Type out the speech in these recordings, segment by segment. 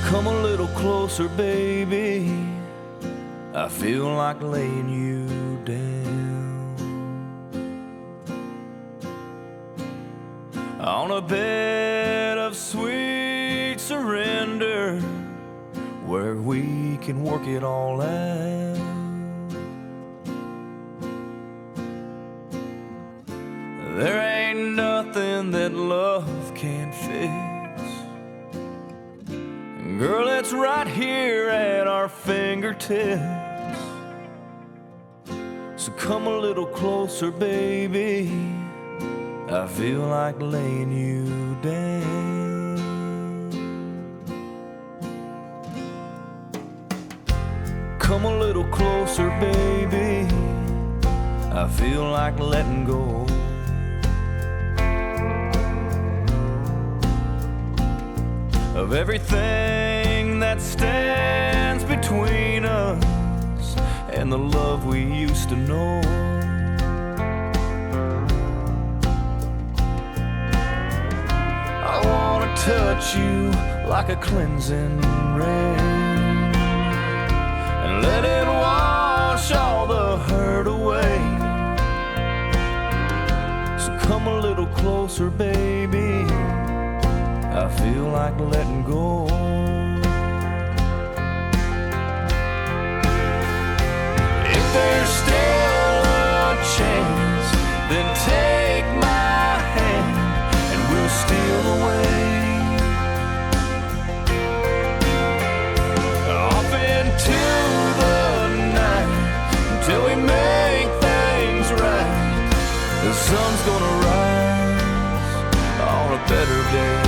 Come a little closer, baby. I feel like laying you down on a bed of sweet surrender, where we can work it all out. There ain't nothing that love can't fix. Girl, it's right here at our fingertips. So come a little closer, baby. I feel like laying you down. Come a little closer, baby. I feel like letting go of everything that stands between us and the love we used to know. I wanna touch you like a cleansing rain and let it wash all the hurt away. So come a little closer, baby. I feel like letting go. If there's still a chance, then take my hand and we'll steal away off into the night until we make things right. The sun's gonna rise on a better day.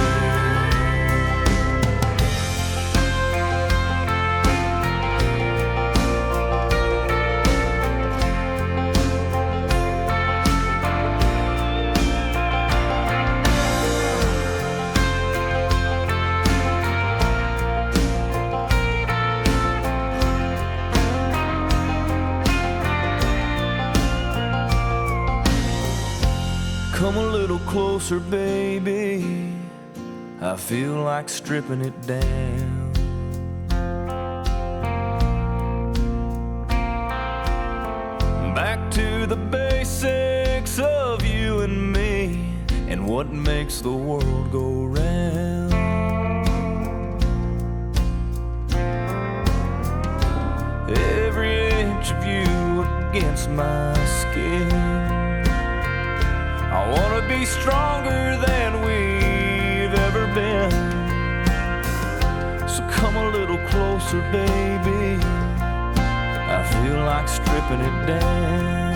Come a little closer, baby. I feel like stripping it down. Back to the basics of you and me and what makes the world go round. Every inch of you against my skin. I wanna be stronger than we've ever been. So come a little closer, baby. I feel like stripping it down.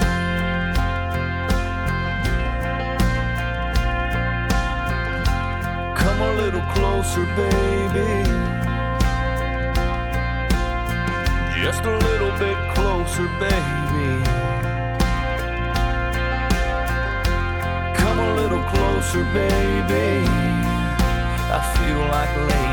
Come a little closer, baby. Just a little bit closer, baby. Come a little closer, baby. I feel like laying